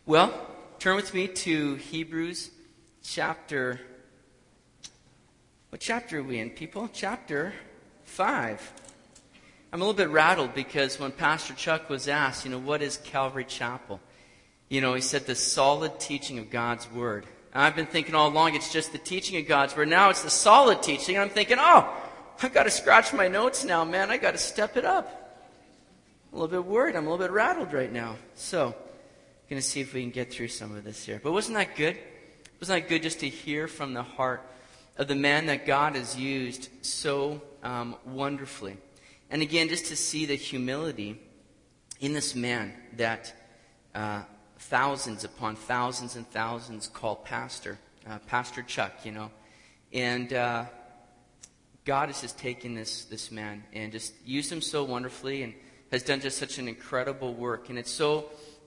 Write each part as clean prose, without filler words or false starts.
Well, turn with me to Hebrews chapter... What chapter are we in, people? Chapter 5. I'm a little bit rattled because when Pastor Chuck was asked, what is Calvary Chapel? He said the solid teaching of God's Word. And I've been thinking all along it's just the teaching of God's Word. Now it's the solid teaching. And I'm thinking, I've got to scratch my notes now, man. I've got to step it up. I'm a little bit worried. I'm a little bit rattled right now. So, going to see if we can get through some of this here. But wasn't that good? Wasn't that good just to hear from the heart of the man that God has used so wonderfully? And again, just to see the humility in this man that thousands upon thousands and thousands call Pastor Chuck, And God has just taken this man and just used him so wonderfully and has done just such an incredible work. And it's so,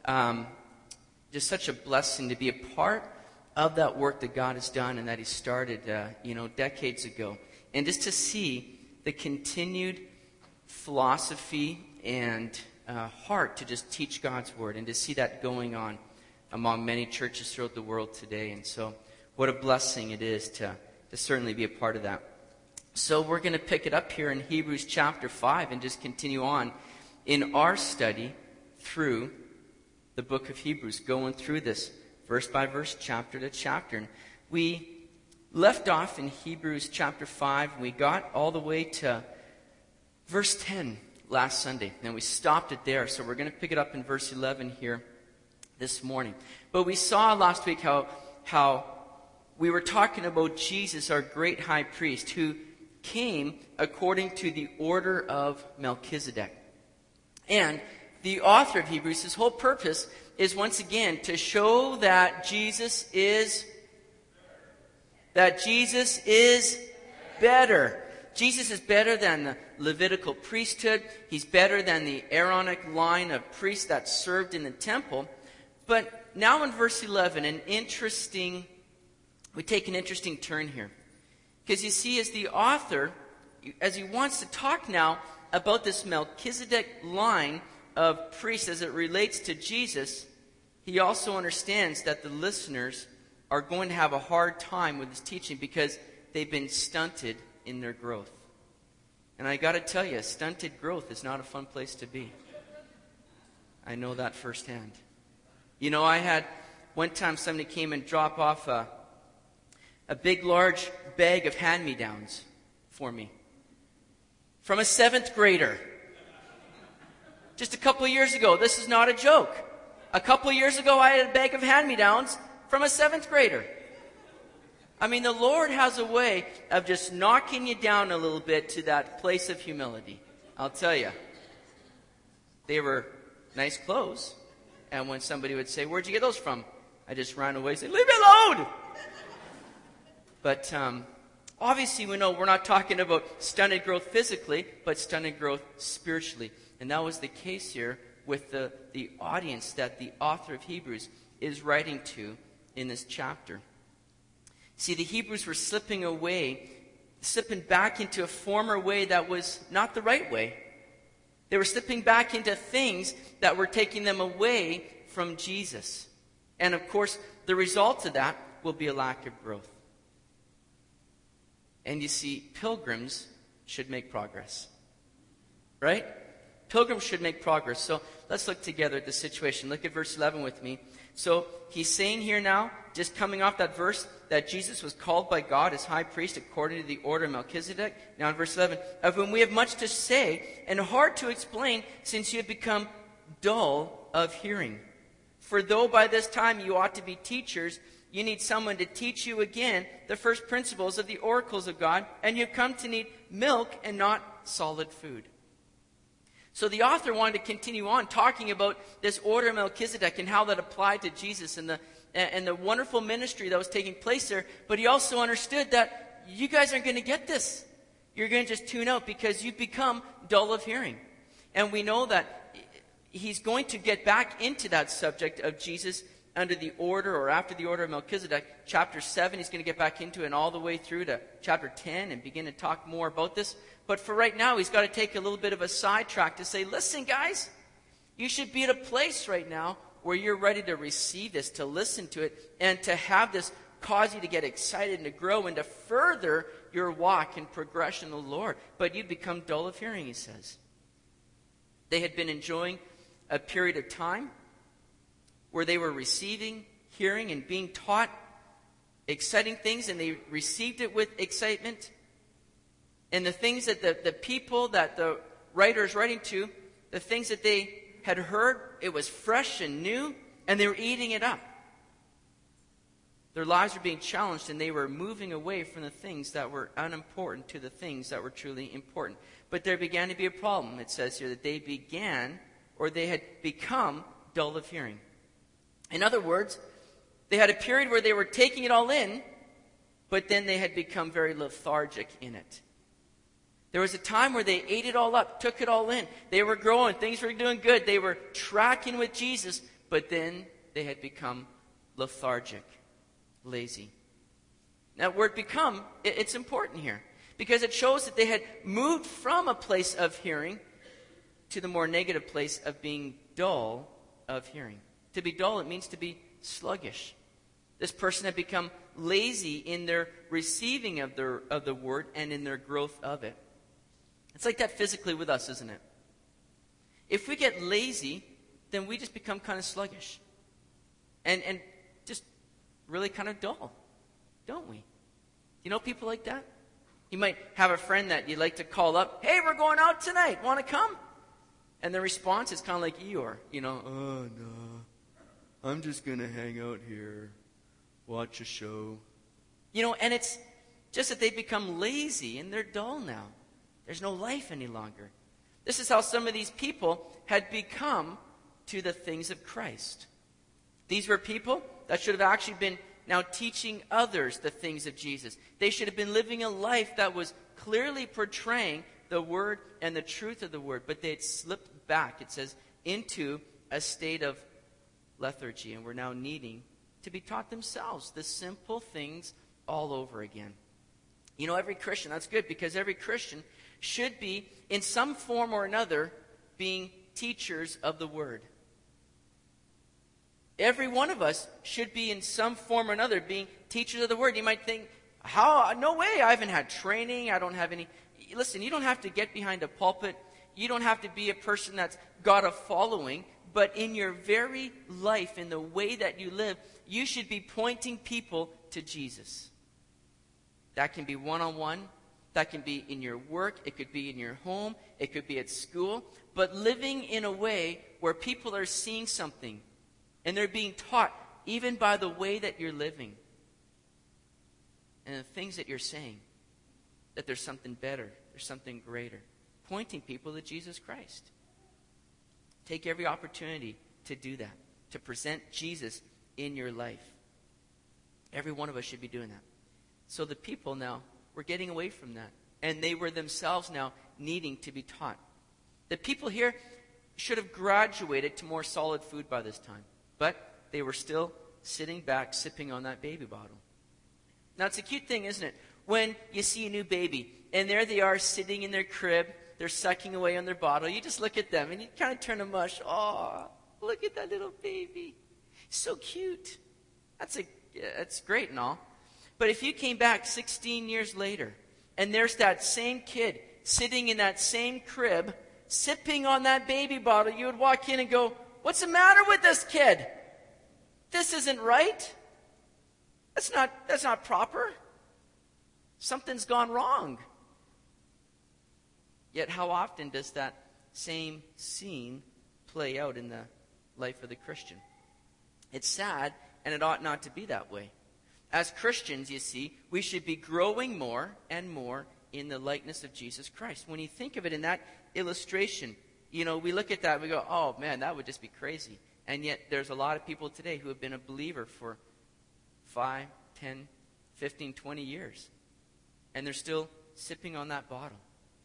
just such a blessing to be a part of that work that God has done and that He started, decades ago. And just to see the continued philosophy and heart to just teach God's Word and to see that going on among many churches throughout the world today. And so what a blessing it is to certainly be a part of that. So we're going to pick it up here in Hebrews chapter 5 and just continue on in our study through the book of Hebrews, going through this verse by verse, chapter to chapter. And we left off in Hebrews chapter 5. We got all the way to verse 10 last Sunday. And we stopped it there. So we're going to pick it up in verse 11 here this morning. But we saw last week how we were talking about Jesus, our great high priest, who came according to the order of Melchizedek. And the author of Hebrews, his whole purpose is once again to show that Jesus is better. Jesus is better than the Levitical priesthood. He's better than the Aaronic line of priests that served in the temple. But now in verse 11, we take an interesting turn here. Because you see, as the author, as he wants to talk now about this Melchizedek line of priests as it relates to Jesus, he also understands that the listeners are going to have a hard time with his teaching because they've been stunted in their growth. And I got to tell you, stunted growth is not a fun place to be. I know that firsthand. I had one time somebody came and dropped off a big, large bag of hand-me-downs for me from a 7th grader. Just a couple of years ago. This is not a joke. A couple of years ago, I had a bag of hand-me-downs from a 7th grader. I mean, the Lord has a way of just knocking you down a little bit to that place of humility. I'll tell you. They were nice clothes. And when somebody would say, "Where'd you get those from?" I just ran away and said, "Leave me alone!" But obviously, we know we're not talking about stunted growth physically, but stunted growth spiritually. And that was the case here with the audience that the author of Hebrews is writing to in this chapter. See, the Hebrews were slipping back into a former way that was not the right way. They were slipping back into things that were taking them away from Jesus. And of course, the result of that will be a lack of growth. And you see, pilgrims should make progress. Right? Pilgrims should make progress. So let's look together at the situation. Look at verse 11 with me. So he's saying here now, just coming off that verse, that Jesus was called by God as high priest according to the order of Melchizedek. Now in verse 11, of whom we have much to say and hard to explain, since you have become dull of hearing. For though by this time you ought to be teachers, you need someone to teach you again the first principles of the oracles of God, and you've come to need milk and not solid food. So the author wanted to continue on talking about this order of Melchizedek and how that applied to Jesus and the wonderful ministry that was taking place there. But he also understood that you guys aren't going to get this. You're going to just tune out because you've become dull of hearing. And we know that he's going to get back into that subject of Jesus under the order or after the order of Melchizedek. Chapter 7, he's going to get back into it and all the way through to chapter 10 and begin to talk more about this. But for right now, he's got to take a little bit of a sidetrack to say, listen, guys, you should be at a place right now where you're ready to receive this, to listen to it, and to have this cause you to get excited and to grow and to further your walk and progression in the Lord. But you become dull of hearing, he says. They had been enjoying a period of time where they were receiving, hearing, and being taught exciting things, and they received it with excitement. And the things that the people that the writer is writing to, the things that they had heard, it was fresh and new, and they were eating it up. Their lives were being challenged, and they were moving away from the things that were unimportant to the things that were truly important. But there began to be a problem. It says here that they had become dull of hearing. In other words, they had a period where they were taking it all in, but then they had become very lethargic in it. There was a time where they ate it all up, took it all in. They were growing. Things were doing good. They were tracking with Jesus, but then they had become lethargic, lazy. Now, the word become, it's important here because it shows that they had moved from a place of hearing to the more negative place of being dull of hearing. To be dull, it means to be sluggish. This person had become lazy in their receiving of the word and in their growth of it. It's like that physically with us, isn't it? If we get lazy, then we just become kind of sluggish. And just really kind of dull, don't we? You know people like that? You might have a friend that you'd like to call up, hey, we're going out tonight, want to come? And the response is kind of like Eeyore, oh, no, I'm just going to hang out here, watch a show. And it's just that they've become lazy and they're dull now. There's no life any longer. This is how some of these people had become to the things of Christ. These were people that should have actually been now teaching others the things of Jesus. They should have been living a life that was clearly portraying the word and the truth of the word, but they had slipped back, it says, into a state of lethargy, and were now needing to be taught themselves the simple things all over again. Every Christian, that's good, because every Christian should be, in some form or another, being teachers of the word. Every one of us should be, in some form or another, being teachers of the word. You might think, how? No way, I haven't had training, I don't have any. Listen, you don't have to get behind a pulpit. You don't have to be a person that's got a following. But in your very life, in the way that you live, you should be pointing people to Jesus. That can be one-on-one. That can be in your work. It could be in your home. It could be at school. But living in a way where people are seeing something and they're being taught even by the way that you're living and the things that you're saying, that there's something better, there's something greater. Pointing people to Jesus Christ. Take every opportunity to do that, to present Jesus in your life. Every one of us should be doing that. So the people now were getting away from that, and they were themselves now needing to be taught. The people here should have graduated to more solid food by this time, but they were still sitting back, sipping on that baby bottle. Now, it's a cute thing, isn't it? When you see a new baby, and there they are sitting in their crib, they're sucking away on their bottle. You just look at them, and you kind of turn a mush. Oh, look at that little baby. So cute. That's great and all. But if you came back 16 years later, and there's that same kid sitting in that same crib, sipping on that baby bottle, you would walk in and go, what's the matter with this kid? This isn't right. That's not proper. Something's gone wrong. Yet how often does that same scene play out in the life of the Christian? It's sad, and it ought not to be that way. As Christians, you see, we should be growing more and more in the likeness of Jesus Christ. When you think of it in that illustration, we look at that and we go, oh man, that would just be crazy. And yet there's a lot of people today who have been a believer for 5, 10, 15, 20 years. And they're still sipping on that bottle.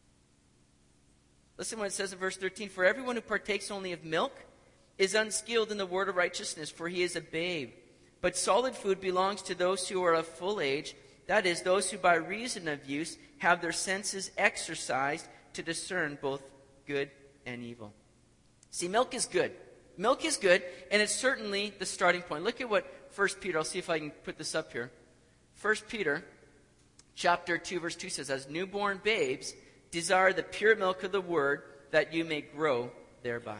Listen what it says in verse 13. For everyone who partakes only of milk is unskilled in the word of righteousness, for he is a babe. But solid food belongs to those who are of full age, that is, those who by reason of use have their senses exercised to discern both good and evil. See, milk is good. milk is good, and it's certainly the starting point. Look at what 1 Peter, I'll see if I can put this up here. 1 Peter chapter 2, verse 2 says, as newborn babes, desire the pure milk of the word, that you may grow thereby.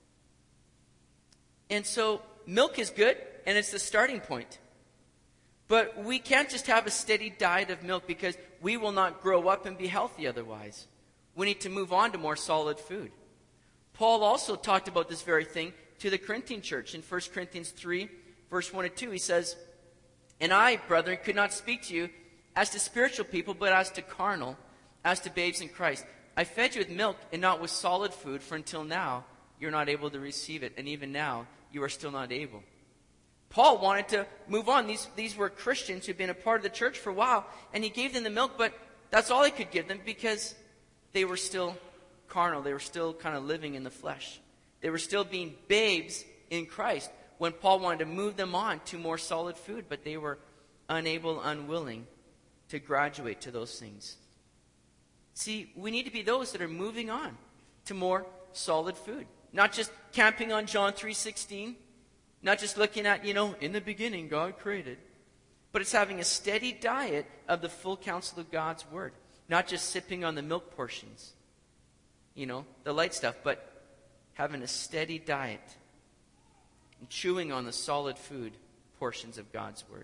And so, milk is good, and it's the starting point. But we can't just have a steady diet of milk because we will not grow up and be healthy otherwise. We need to move on to more solid food. Paul also talked about this very thing to the Corinthian church. In 1 Corinthians 3, verse 1 and 2, he says, and I, brethren, could not speak to you as to spiritual people, but as to carnal, as to babes in Christ. I fed you with milk and not with solid food, for until now you're not able to receive it, and even now you are still not able. Paul wanted to move on. These were Christians who'd been a part of the church for a while, and he gave them the milk, but that's all he could give them because they were still carnal. They were still kind of living in the flesh. They were still being babes in Christ when Paul wanted to move them on to more solid food, but they were unable, unwilling to graduate to those things. See, we need to be those that are moving on to more solid food. Not just camping on John 3:16, not just looking at, in the beginning God created, but it's having a steady diet of the full counsel of God's word. Not just sipping on the milk portions, the light stuff, but having a steady diet and chewing on the solid food portions of God's word.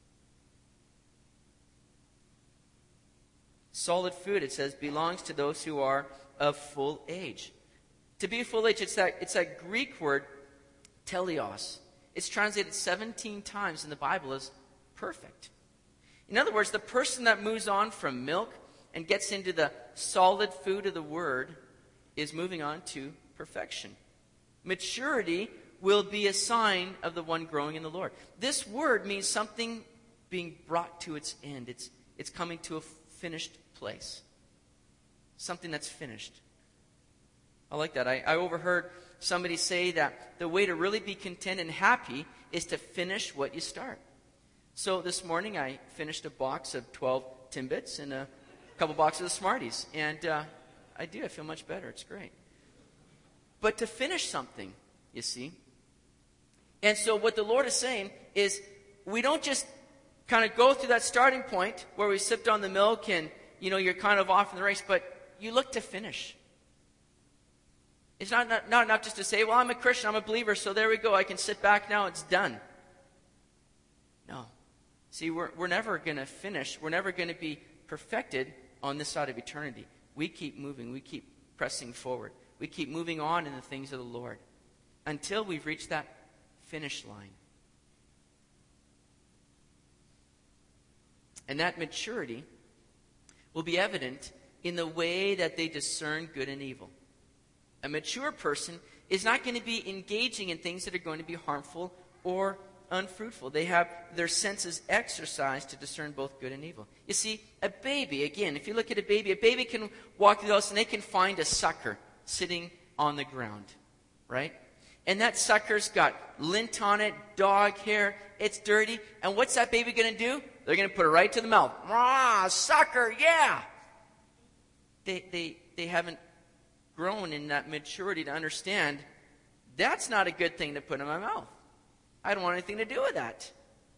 Solid food, it says, belongs to those who are of full age. To be full age, it's that Greek word, teleos. It's translated 17 times in the Bible as perfect. In other words, the person that moves on from milk and gets into the solid food of the word is moving on to perfection. Maturity will be a sign of the one growing in the Lord. This word means something being brought to its end. It's coming to a finished place. Something that's finished. I like that. I overheard somebody say that the way to really be content and happy is to finish what you start. So this morning I finished a box of 12 Timbits and a couple boxes of Smarties. And I feel much better. It's great. But to finish something, you see. And so what the Lord is saying is we don't just kind of go through that starting point where we sipped on the milk and, you're kind of off in the race, but you look to finish. It's not enough just to say, well, I'm a Christian, I'm a believer, so there we go. I can sit back now, it's done. No. See, we're never going to finish. We're never going to be perfected on this side of eternity. We keep moving. We keep pressing forward. We keep moving on in the things of the Lord until we've reached that finish line. And that maturity will be evident in the way that they discern good and evil. A mature person is not going to be engaging in things that are going to be harmful or unfruitful. They have their senses exercised to discern both good and evil. You see, a baby, again, if you look at a baby can walk through the house and they can find a sucker sitting on the ground, right? And that sucker's got lint on it, dog hair, it's dirty. And what's that baby going to do? They're going to put it right to the mouth. Rah, sucker, yeah! They haven't grown in that maturity to understand that's not a good thing to put in my mouth. I don't want anything to do with that.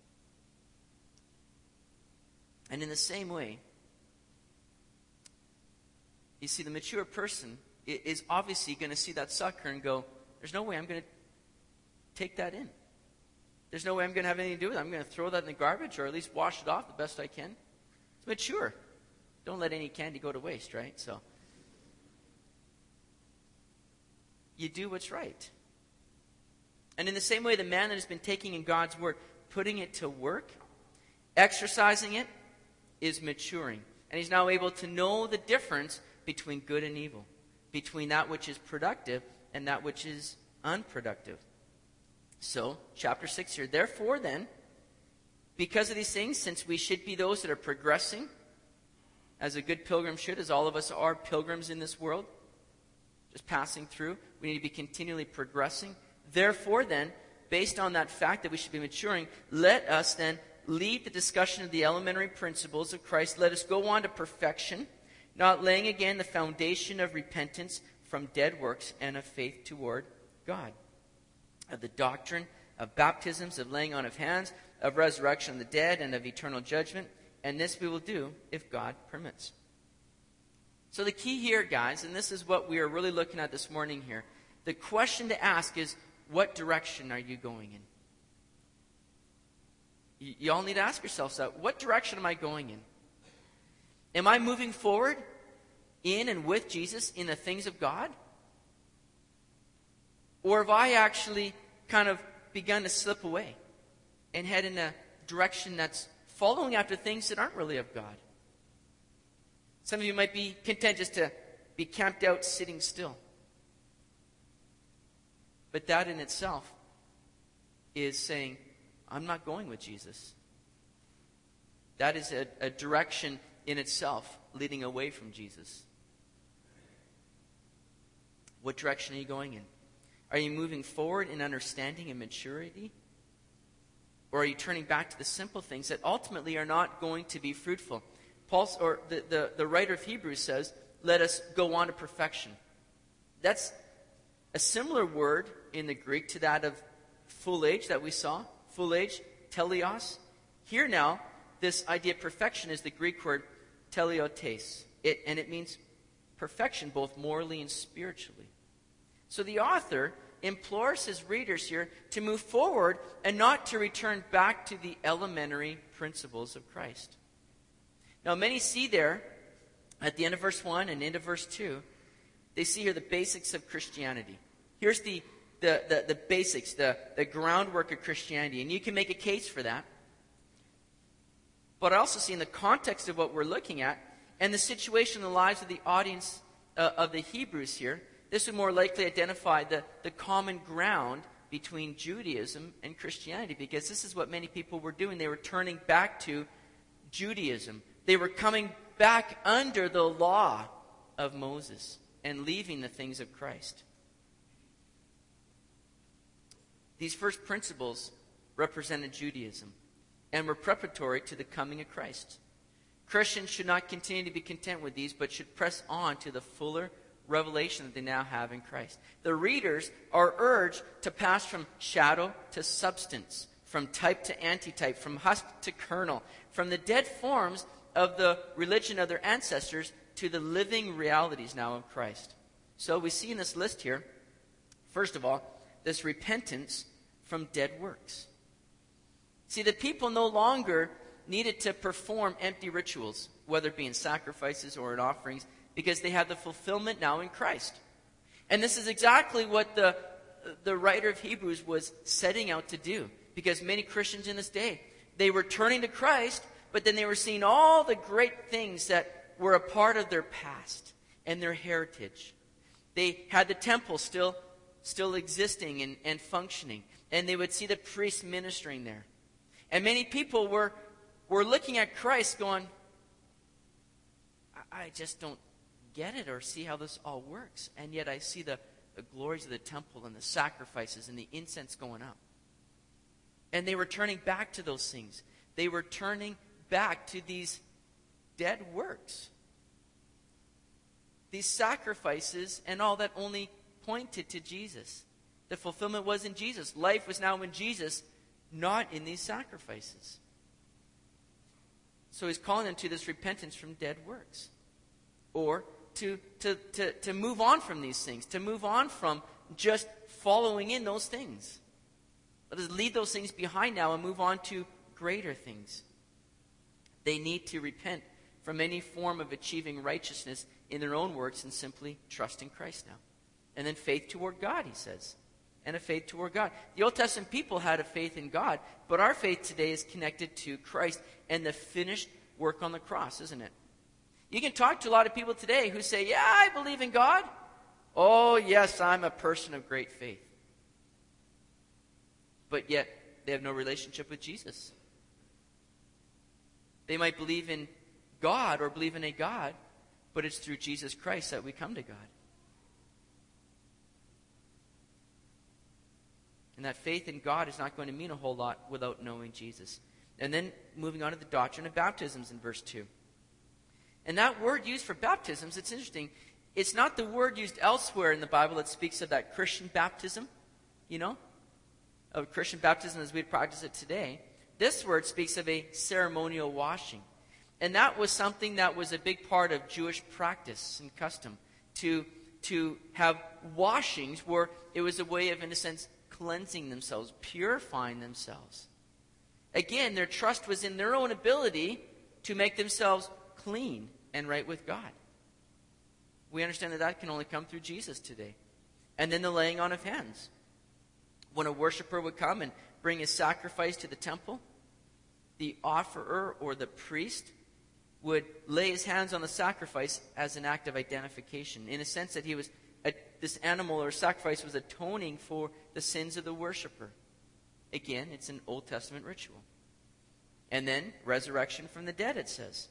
And in the same way, you see, the mature person is obviously going to see that sucker and go, there's no way I'm going to take that in. There's no way I'm going to have anything to do with it. I'm going to throw that in the garbage or at least wash it off the best I can. It's mature. Don't let any candy go to waste, right? So you do what's right. And in the same way, the man that has been taking in God's word, putting it to work, exercising it, is maturing. And he's now able to know the difference between good and evil, between that which is productive and that which is unproductive. So, chapter 6 here. Therefore, then, because of these things, since we should be those that are progressing, as a good pilgrim should, as all of us are pilgrims in this world, just passing through, we need to be continually progressing. Therefore, then, based on that fact that we should be maturing, let us then lead the discussion of the elementary principles of Christ. Let us go on to perfection, not laying again the foundation of repentance from dead works and of faith toward God. of the doctrine of baptisms, of laying on of hands, of resurrection of the dead, and of eternal judgment. And this we will do if God permits. So the key here, guys, and this is what we are really looking at this morning here, the question to ask is, what direction are you going in? You all need to ask yourselves that. What direction am I going in? Am I moving forward in and with Jesus in the things of God? Or have I actually kind of begun to slip away and head in a direction that's following after things that aren't really of God? Some of you might be content just to be camped out sitting still. But that in itself is saying, I'm not going with Jesus. That is a direction in itself leading away from Jesus. What direction are you going in? Are you moving forward in understanding and maturity? Or are you turning back to the simple things that ultimately are not going to be fruitful? The writer of Hebrews says, let us go on to perfection. That's a similar word in the Greek to that of full age that we saw. Full age, teleos. Here now, this idea of perfection is the Greek word teleotes. And it means perfection both morally and spiritually. So the author implores his readers here to move forward and not to return back to the elementary principles of Christ. Now many see there, at the end of verse 1 and into verse 2, they see here the basics of Christianity. Here's the basics, the groundwork of Christianity. And you can make a case for that. But I also see in the context of what we're looking at and the situation in the lives of the audience of the Hebrews here, this would more likely identify the common ground between Judaism and Christianity, because this is what many people were doing. They were turning back to Judaism. They were coming back under the law of Moses and leaving the things of Christ. These first principles represented Judaism and were preparatory to the coming of Christ. Christians should not continue to be content with these, but should press on to the fuller revelation that they now have in Christ. The readers are urged to pass from shadow to substance, from type to antitype, from husk to kernel, from the dead forms of the religion of their ancestors to the living realities now of Christ. So we see in this list here, first of all, this repentance from dead works. See, the people no longer needed to perform empty rituals, whether it be in sacrifices or in offerings, because they had the fulfillment now in Christ. And this is exactly what the writer of Hebrews was setting out to do. Because many Christians in this day, they were turning to Christ, but then they were seeing all the great things that were a part of their past and their heritage. They had the temple still existing and functioning. And they would see the priests ministering there. And many people were looking at Christ going, I just don't get it or see how this all works. And yet I see the glories of the temple and the sacrifices and the incense going up. And they were turning back to those things. They were turning back to these dead works. These sacrifices and all that only pointed to Jesus. The fulfillment was in Jesus. Life was now in Jesus, not in these sacrifices. So he's calling them to this repentance from dead works. Or to move on from these things, to move on from just following in those things. Let us leave those things behind now and move on to greater things. They need to repent from any form of achieving righteousness in their own works and simply trust in Christ now. And then faith toward God, he says. And a faith toward God. The Old Testament people had a faith in God, but our faith today is connected to Christ and the finished work on the cross, isn't it? You can talk to a lot of people today who say, yeah, I believe in God. Oh, yes, I'm a person of great faith. But yet, they have no relationship with Jesus. They might believe in God or believe in a God, but it's through Jesus Christ that we come to God. And that faith in God is not going to mean a whole lot without knowing Jesus. And then moving on to the doctrine of baptisms in verse 2. And that word used for baptisms, it's interesting. It's not the word used elsewhere in the Bible that speaks of that Christian baptism, you know. of Christian baptism as we'd practice it today, this word speaks of a ceremonial washing. And that was something that was a big part of Jewish practice and custom, to have washings where it was a way of, in a sense, cleansing themselves, purifying themselves. Again, their trust was in their own ability to make themselves clean and right with God. We understand that that can only come through Jesus today. And then the laying on of hands. When a worshiper would come and bring his sacrifice to the temple, the offerer or the priest would lay his hands on the sacrifice as an act of identification, in a sense that this animal or sacrifice was atoning for the sins of the worshiper. Again, it's an Old Testament ritual. And then resurrection from the dead, it says.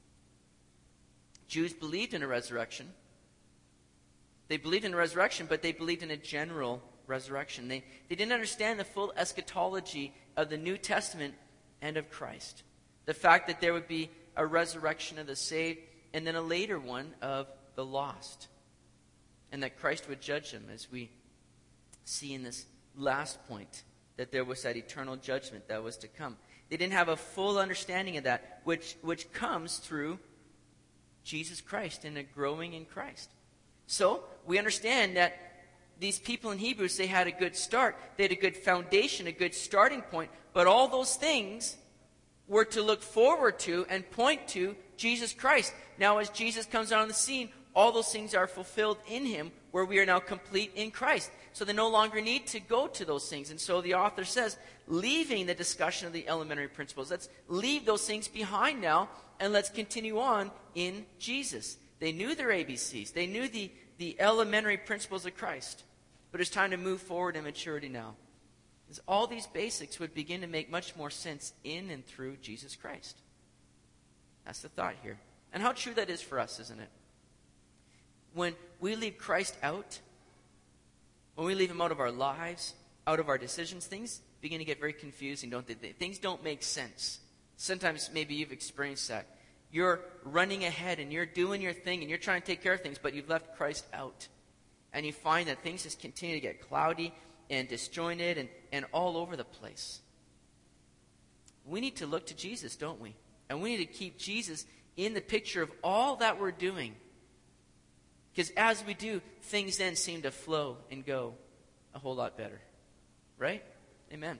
Jews believed in a resurrection. They believed in a resurrection, but they believed in a general resurrection. They didn't understand the full eschatology of the New Testament and of Christ. The fact that there would be a resurrection of the saved and then a later one of the lost. And that Christ would judge them, as we see in this last point, that there was that eternal judgment that was to come. They didn't have a full understanding of that, which comes through Jesus Christ and a growing in Christ. So we understand that these people in Hebrews, they had a good start. They had a good foundation, a good starting point. But all those things were to look forward to and point to Jesus Christ. Now as Jesus comes on the scene, all those things are fulfilled in him, where we are now complete in Christ. So they no longer need to go to those things. And so the author says, leaving the discussion of the elementary principles, let's leave those things behind now, and let's continue on in Jesus. They knew their ABCs. They knew the elementary principles of Christ. But it's time to move forward in maturity now. Because all these basics would begin to make much more sense in and through Jesus Christ. That's the thought here. And how true that is for us, isn't it? When we leave Christ out, when we leave him out of our lives, out of our decisions, things begin to get very confusing, don't they? Things don't make sense. Sometimes maybe you've experienced that. You're running ahead and you're doing your thing and you're trying to take care of things, but you've left Christ out. And you find that things just continue to get cloudy and disjointed and all over the place. We need to look to Jesus, don't we? And we need to keep Jesus in the picture of all that we're doing. Because as we do, things then seem to flow and go a whole lot better. Right? Amen.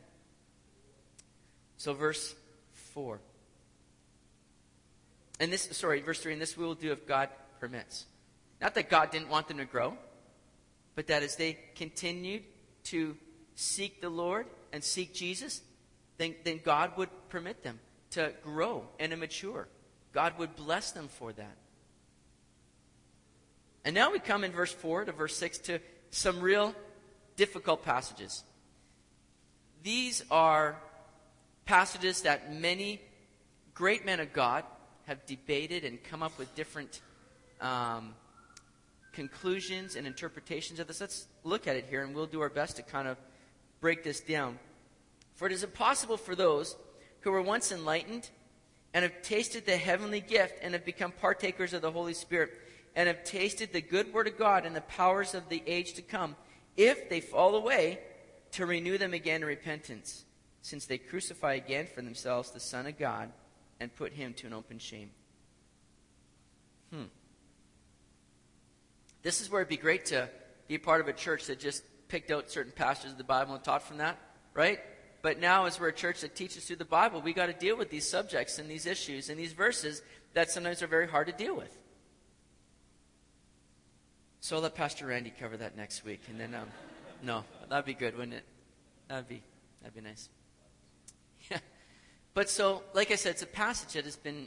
So verse 4. Verse 3, and this we will do if God permits. Not that God didn't want them to grow, but that as they continued to seek the Lord and seek Jesus, then God would permit them to grow and to mature. God would bless them for that. And now we come in verse 4 to verse 6 to some real difficult passages. These are passages that many great men of God have debated and come up with different conclusions and interpretations of this. Let's look at it here, and we'll do our best to kind of break this down. For it is impossible for those who were once enlightened and have tasted the heavenly gift and have become partakers of the Holy Spirit and have tasted the good word of God and the powers of the age to come, if they fall away, to renew them again in repentance, since they crucify again for themselves the Son of God and put him to an open shame. This is where it'd be great to be a part of a church that just picked out certain passages of the Bible and taught from that, right? But now, as we're a church that teaches through the Bible, we got to deal with these subjects and these issues and these verses that sometimes are very hard to deal with. So I'll let Pastor Randy cover that next week. And then, no, that'd be good, wouldn't it? That'd be nice. Yeah. But so, like I said, it's a passage that has been,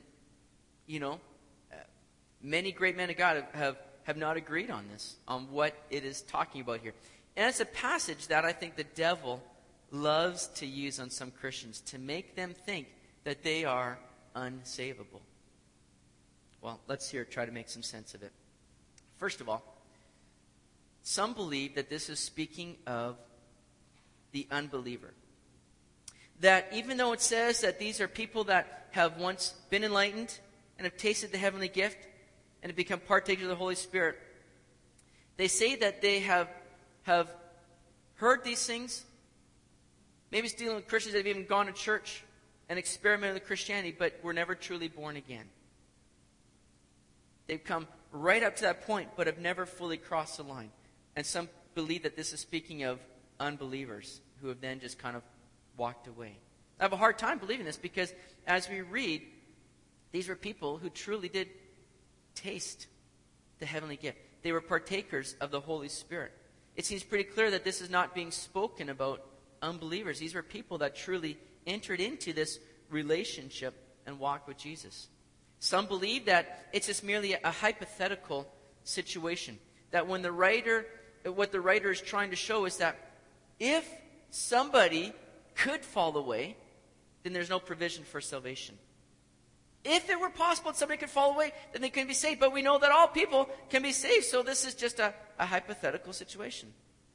many great men of God have not agreed on this, on what it is talking about here. And it's a passage that I think the devil loves to use on some Christians to make them think that they are unsavable. Well, let's try to make some sense of it. First of all, some believe that this is speaking of the unbeliever. That even though it says that these are people that have once been enlightened and have tasted the heavenly gift and have become partakers of the Holy Spirit, they say that they have heard these things, Maybe it's dealing with Christians that have even gone to church and experimented with Christianity, but were never truly born again. They've come right up to that point, but have never fully crossed the line. And some believe that this is speaking of unbelievers who have then just kind of walked away. I have a hard time believing this because as we read, these were people who truly did taste the heavenly gift. They were partakers of the Holy Spirit. It seems pretty clear that this is not being spoken about unbelievers. These were people that truly entered into this relationship and walked with Jesus. Some believe that it's just merely a hypothetical situation. That what the writer is trying to show is that if somebody could fall away, then there's no provision for salvation. If it were possible that somebody could fall away, then they couldn't be saved. But we know that all people can be saved, so this is just a hypothetical situation.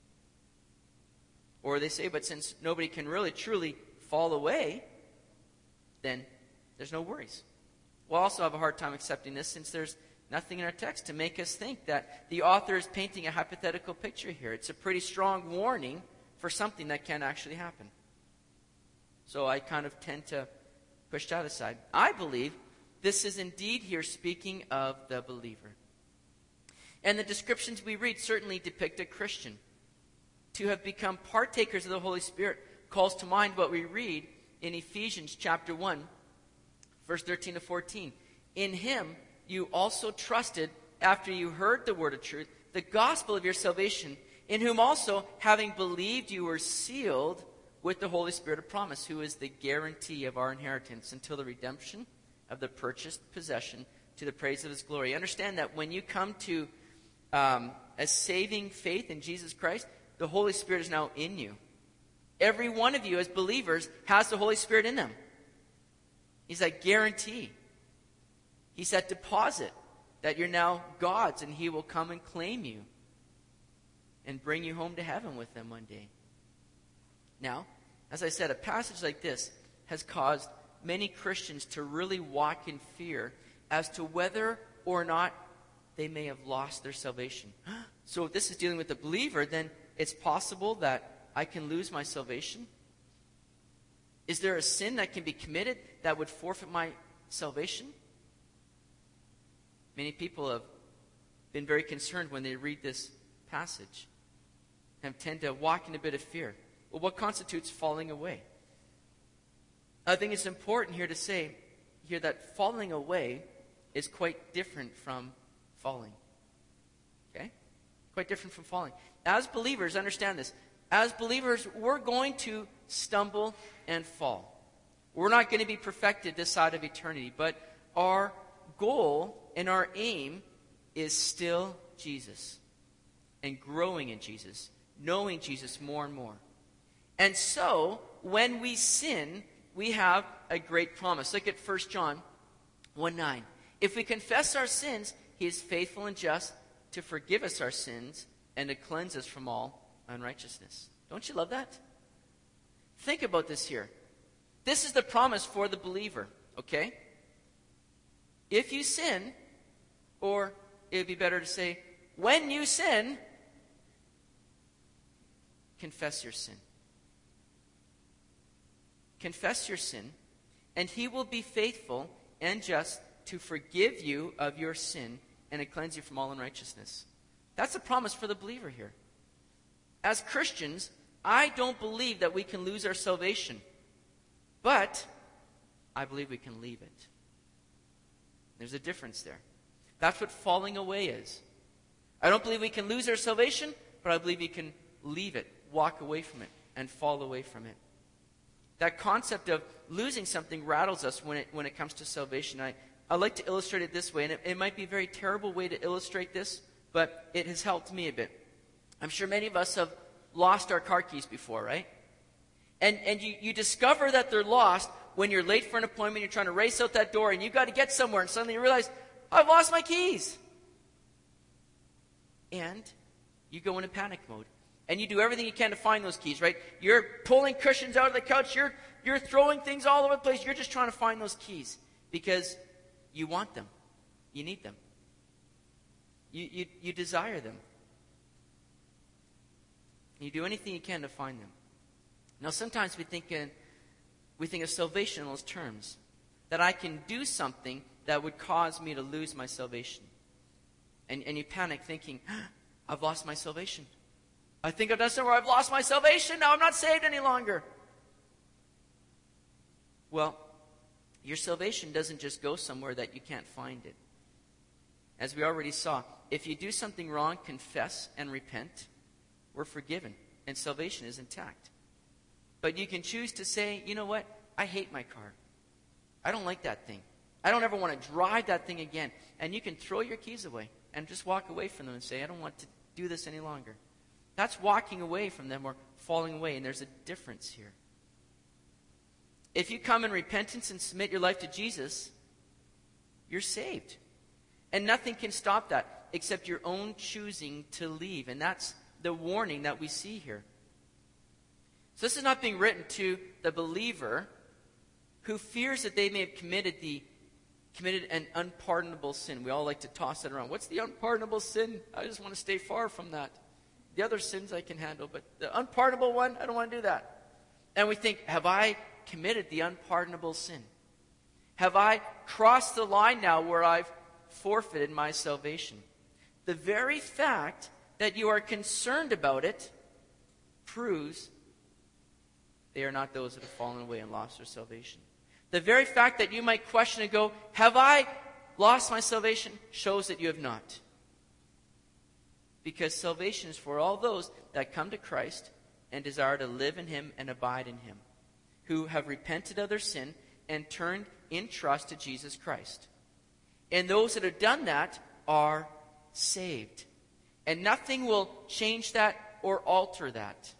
Or they say, but since nobody can really truly fall away, then there's no worries. We'll also have a hard time accepting this since there's nothing in our text to make us think that the author is painting a hypothetical picture here. It's a pretty strong warning for something that can actually happen. So I kind of tend to push that aside. I believe this is indeed here speaking of the believer. And the descriptions we read certainly depict a Christian. To have become partakers of the Holy Spirit calls to mind what we read in Ephesians chapter 1, verse 13 to 14. In him you also trusted after you heard the word of truth, the gospel of your salvation, in whom also, having believed, you were sealed with the Holy Spirit of promise, who is the guarantee of our inheritance until the redemption of the purchased possession to the praise of his glory. Understand that when you come to a saving faith in Jesus Christ, the Holy Spirit is now in you. Every one of you as believers has the Holy Spirit in them. He's that guarantee. He's that deposit that you're now God's and he will come and claim you and bring you home to heaven with them one day. Now, as I said, a passage like this has caused many Christians to really walk in fear as to whether or not they may have lost their salvation. So if this is dealing with the believer, then it's possible that I can lose my salvation? Is there a sin that can be committed that would forfeit my salvation? Many people have been very concerned when they read this passage and tend to walk in a bit of fear. Well, what constitutes falling away? I think it's important here to say here that falling away is quite different from falling. Okay? Quite different from falling. As believers, understand this. As believers, we're going to stumble and fall. We're not going to be perfected this side of eternity, but our goal and our aim is still Jesus and growing in Jesus, knowing Jesus more and more. And so, when we sin, we have a great promise. Look at 1 John 1:9. If we confess our sins, he is faithful and just to forgive us our sins and to cleanse us from all unrighteousness. Don't you love that? Think about this here. This is the promise for the believer, okay? If you sin, or it would be better to say, when you sin, confess your sin. Confess your sin, and he will be faithful and just to forgive you of your sin and to cleanse you from all unrighteousness. That's a promise for the believer here. As Christians, I don't believe that we can lose our salvation, but I believe we can leave it. There's a difference there. That's what falling away is. I don't believe we can lose our salvation, but I believe we can leave it, walk away from it, and fall away from it. That concept of losing something rattles us when it comes to salvation. I like to illustrate it this way, and it might be a very terrible way to illustrate this, but it has helped me a bit. I'm sure many of us have lost our car keys before, right? And you discover that they're lost when you're late for an appointment, you're trying to race out that door, and you've got to get somewhere, and suddenly you realize, I've lost my keys. And you go into panic mode. And you do everything you can to find those keys, right? You're pulling cushions out of the couch. You're throwing things all over the place. You're just trying to find those keys because you want them. You need them. You desire them. You do anything you can to find them. Now, sometimes we think of salvation in those terms, that I can do something that would cause me to lose my salvation. And you panic thinking, I've lost my salvation. I think I've done something where I've lost my salvation. Now I'm not saved any longer. Well, your salvation doesn't just go somewhere that you can't find it. As we already saw, if you do something wrong, confess and repent, we're forgiven, and salvation is intact. But you can choose to say, you know what? I hate my car. I don't like that thing. I don't ever want to drive that thing again. And you can throw your keys away and just walk away from them and say, I don't want to do this any longer. That's walking away from them or falling away, and there's a difference here. If you come in repentance and submit your life to Jesus, you're saved. And nothing can stop that except your own choosing to leave. And that's the warning that we see here. So this is not being written to the believer who fears that they may have committed an unpardonable sin. We all like to toss that around. What's the unpardonable sin? I just want to stay far from that. The other sins I can handle, but the unpardonable one, I don't want to do that. And we think, have I committed the unpardonable sin? Have I crossed the line now where I've forfeited my salvation? The very fact that you are concerned about it proves they are not those that have fallen away and lost their salvation. The very fact that you might question and go, have I lost my salvation, shows that you have not. Because salvation is for all those that come to Christ and desire to live in Him and abide in Him, who have repented of their sin and turned in trust to Jesus Christ. And those that have done that are saved. And nothing will change that or alter that.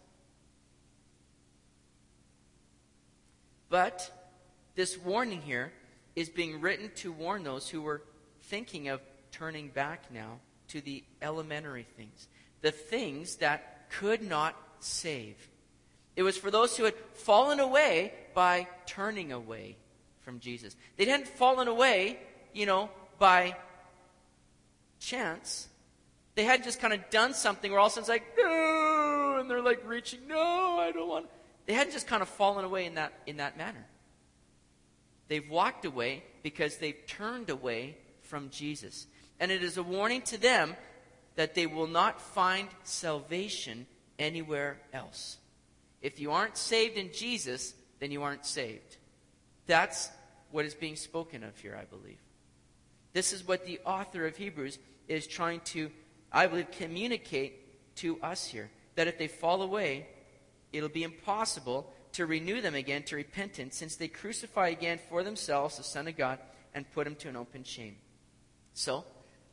But this warning here is being written to warn those who were thinking of turning back now to the elementary things, the things that could not save. It was for those who had fallen away by turning away from Jesus. They hadn't fallen away, by chance. They hadn't just kind of done something where all of a sudden it's like, no, and they're like reaching, no, I don't want. They hadn't just kind of fallen away in that manner. They've walked away because they've turned away from Jesus. And it is a warning to them that they will not find salvation anywhere else. If you aren't saved in Jesus, then you aren't saved. That's what is being spoken of here, I believe. This is what the author of Hebrews is trying to, I believe, communicate to us here. That if they fall away, it'll be impossible to renew them again to repentance, since they crucify again for themselves the Son of God and put Him to an open shame. So,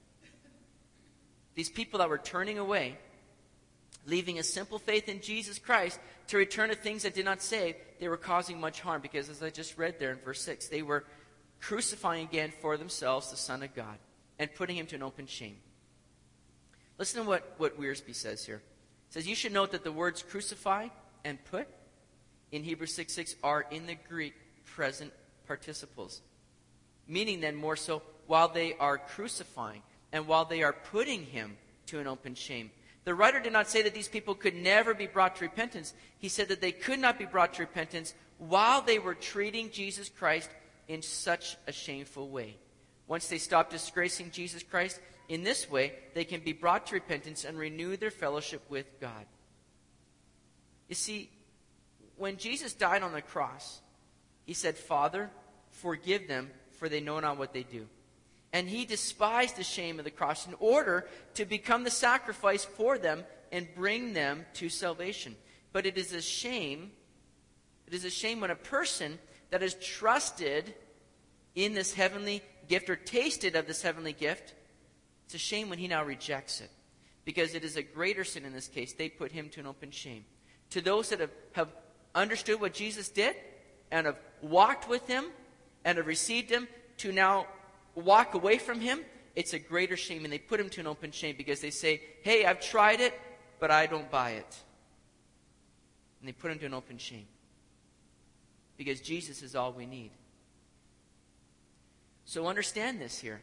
these people that were turning away, leaving a simple faith in Jesus Christ to return to things that did not save, they were causing much harm, because as I just read there in verse 6, they were crucifying again for themselves the Son of God and putting Him to an open shame. Listen to what Wiersbe says here. It says, you should note that the words crucify and put in Hebrews 6:6 are in the Greek present participles. Meaning then more so, while they are crucifying and while they are putting Him to an open shame. The writer did not say that these people could never be brought to repentance. He said that they could not be brought to repentance while they were treating Jesus Christ in such a shameful way. Once they stop disgracing Jesus Christ in this way, they can be brought to repentance and renew their fellowship with God. You see, when Jesus died on the cross, He said, Father, forgive them, for they know not what they do. And He despised the shame of the cross in order to become the sacrifice for them and bring them to salvation. But it is a shame when a person that has trusted in this heavenly gift or tasted of this heavenly gift, it's a shame when he now rejects it. Because it is a greater sin in this case. They put Him to an open shame. To those that have understood what Jesus did and have walked with Him and have received Him, to now walk away from Him, it's a greater shame. And they put Him to an open shame because they say, hey, I've tried it, but I don't buy it. And they put Him to an open shame. Because Jesus is all we need. So understand this here.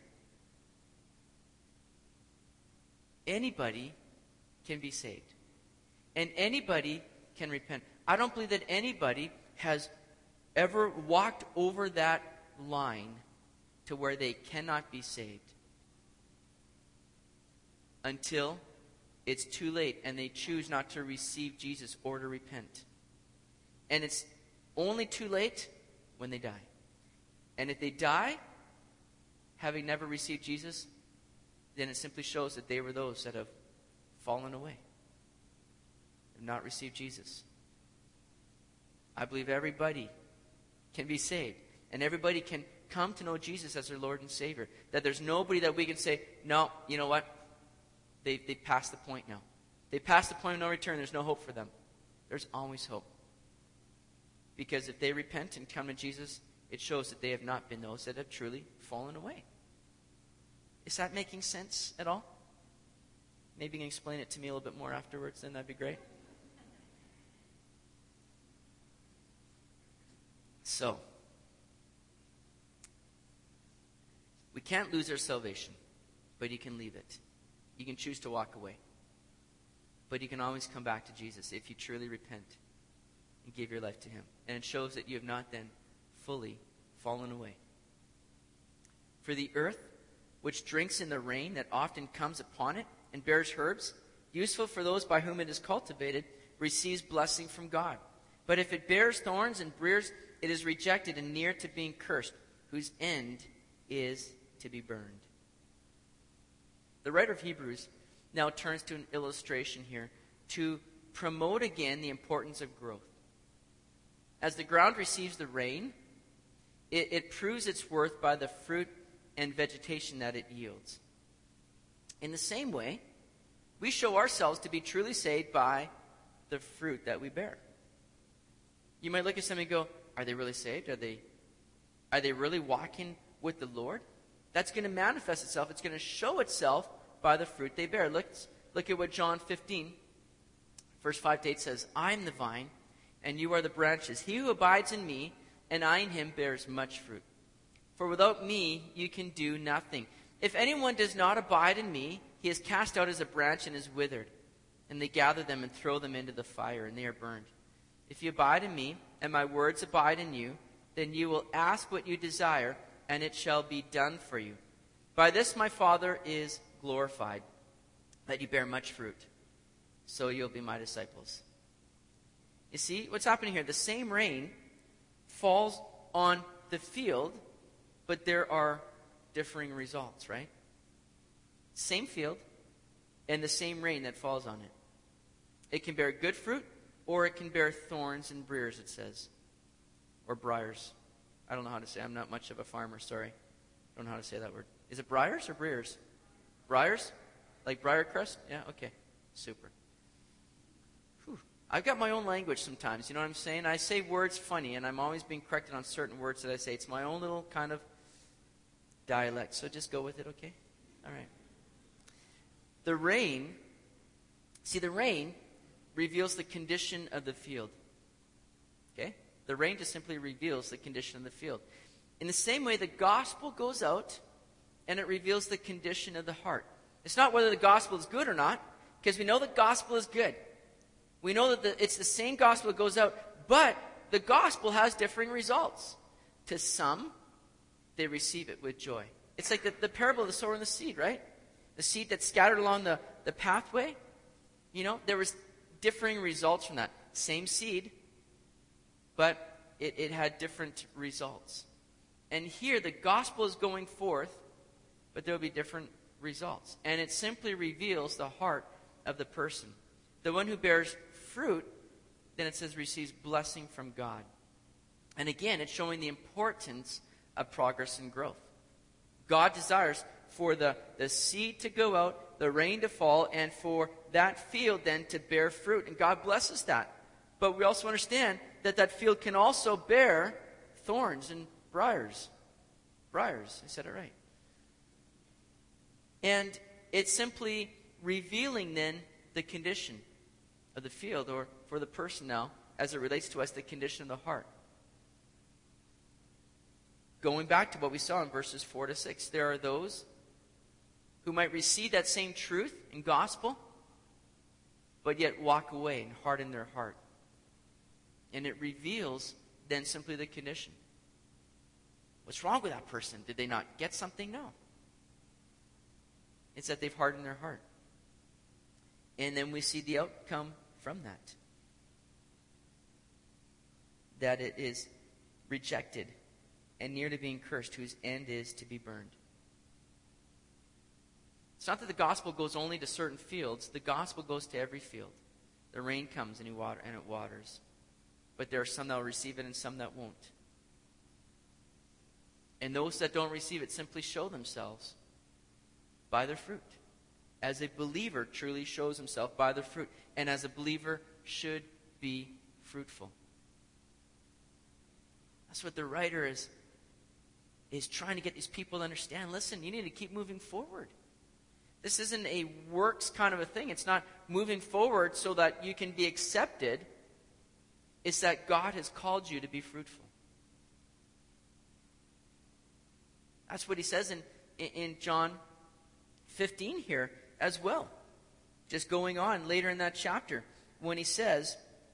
Anybody can be saved. And anybody can repent. I don't believe that anybody has ever walked over that line to where they cannot be saved until it's too late and they choose not to receive Jesus or to repent. And it's only too late when they die. And if they die having never received Jesus, then it simply shows that they were those that have fallen away, have not received Jesus. I believe everybody can be saved, and everybody can come to know Jesus as their Lord and Savior. That there's nobody that we can say, no, you know what? They passed the point now. They passed the point of no return. There's no hope for them. There's always hope. Because if they repent and come to Jesus, it shows that they have not been those that have truly fallen away. Is that making sense at all? Maybe you can explain it to me a little bit more afterwards, then that'd be great. So, we can't lose our salvation, but you can leave it. You can choose to walk away. But you can always come back to Jesus if you truly repent and give your life to Him. And it shows that you have not then fully fallen away. For the earth, which drinks in the rain that often comes upon it and bears herbs, useful for those by whom it is cultivated, receives blessing from God. But if it bears thorns and briars, it is rejected and near to being cursed, whose end is to be burned. The writer of Hebrews now turns to an illustration here to promote again the importance of growth. As the ground receives the rain, it proves its worth by the fruit and vegetation that it yields. In the same way, we show ourselves to be truly saved by the fruit that we bear. You might look at somebody and go, are they really saved? Are they really walking with the Lord? That's going to manifest itself. It's going to show itself by the fruit they bear. Look at what John 15, verse 5-8 says. I am the vine, and you are the branches. He who abides in me, and I in him, bears much fruit. For without me, you can do nothing. If anyone does not abide in me, he is cast out as a branch and is withered. And they gather them and throw them into the fire, and they are burned. If you abide in me, and my words abide in you, then you will ask what you desire, and it shall be done for you. By this my Father is glorified, that you bear much fruit, so you'll be my disciples. You see, what's happening here? The same rain falls on the field, but there are differing results, right? Same field, and the same rain that falls on it. It can bear good fruit, or it can bear thorns and briars, it says. Or briars. I don't know how to say. I'm not much of a farmer, sorry. I don't know how to say that word. Is it briars or briars? Briars? Like Briarcrest? Yeah, okay. Super. Whew. I've got my own language sometimes, you know what I'm saying? I say words funny, and I'm always being corrected on certain words that I say. It's my own little kind of dialect, so just go with it, okay? All right. The rain reveals the condition of the field. Okay? The rain just simply reveals the condition of the field. In the same way, the gospel goes out and it reveals the condition of the heart. It's not whether the gospel is good or not, because we know the gospel is good. We know that it's the same gospel that goes out, but the gospel has differing results. To some, they receive it with joy. It's like the parable of the sower and the seed, right? The seed that's scattered along the pathway. You know, there was differing results from that. Same seed, but it had different results. And here, the gospel is going forth, but there will be different results. And it simply reveals the heart of the person. The one who bears fruit, then it says, receives blessing from God. And again, it's showing the importance of progress and growth. God desires for the seed to go out, the rain to fall, and for that field then to bear fruit. And God blesses that. But we also understand that field can also bear thorns and briars. Briars, I said it right. And it's simply revealing then the condition of the field, or for the person now, as it relates to us, the condition of the heart. Going back to what we saw in verses 4-6, there are those who might receive that same truth and gospel, but yet walk away and harden their heart. And it reveals then simply the condition. What's wrong with that person? Did they not get something? No. It's that they've hardened their heart. And then we see the outcome from that. That it is rejected and near to being cursed, whose end is to be burned. It's not that the gospel goes only to certain fields. The gospel goes to every field. The rain comes and it waters. But there are some that will receive it and some that won't. And those that don't receive it simply show themselves by their fruit. As a believer truly shows himself by their fruit. And as a believer should be fruitful. That's what the writer is trying to get these people to understand. Listen, you need to keep moving forward. This isn't a works kind of a thing. It's not moving forward so that you can be accepted. It's that God has called you to be fruitful. That's what he says in John 15 here as well. Just going on later in that chapter when he says,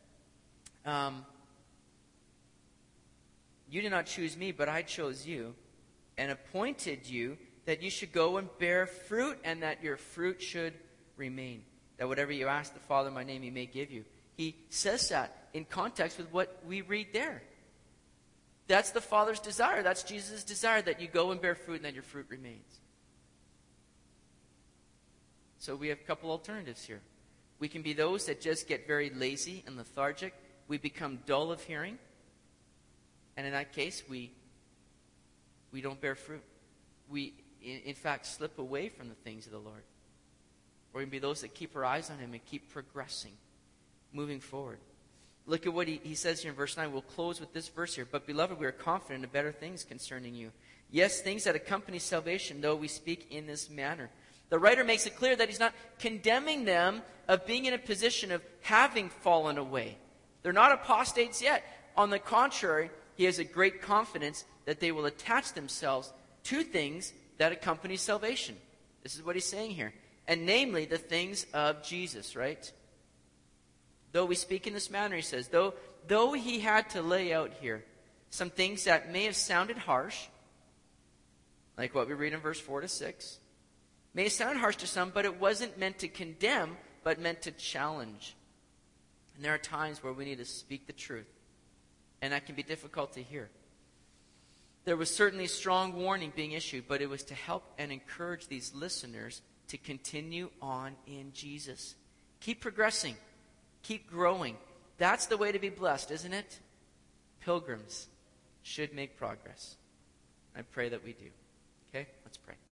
you did not choose me, but I chose you and appointed you that you should go and bear fruit and that your fruit should remain. That whatever you ask the Father in my name, he may give you. He says that in context with what we read there. That's the Father's desire. That's Jesus' desire, that you go and bear fruit and that your fruit remains. So we have a couple alternatives here. We can be those that just get very lazy and lethargic. We become dull of hearing. And in that case, we don't bear fruit. We, in fact, slip away from the things of the Lord. Or we can be those that keep our eyes on him and keep progressing, moving forward. Look at what he says here in verse 9. We'll close with this verse here. But, beloved, we are confident of better things concerning you. Yes, things that accompany salvation, though we speak in this manner. The writer makes it clear that he's not condemning them of being in a position of having fallen away. They're not apostates yet. On the contrary, he has a great confidence that they will attach themselves to things that accompany salvation. This is what he's saying here. And namely, the things of Jesus, right? Though we speak in this manner, he says, though he had to lay out here some things that may have sounded harsh, like what we read in verse 4 to 6, may have sounded harsh to some, but it wasn't meant to condemn, but meant to challenge. And there are times where we need to speak the truth. And that can be difficult to hear. There was certainly strong warning being issued, but it was to help and encourage these listeners to continue on in Jesus. Keep progressing. Keep growing. That's the way to be blessed, isn't it? Pilgrims should make progress. I pray that we do. Okay? Let's pray.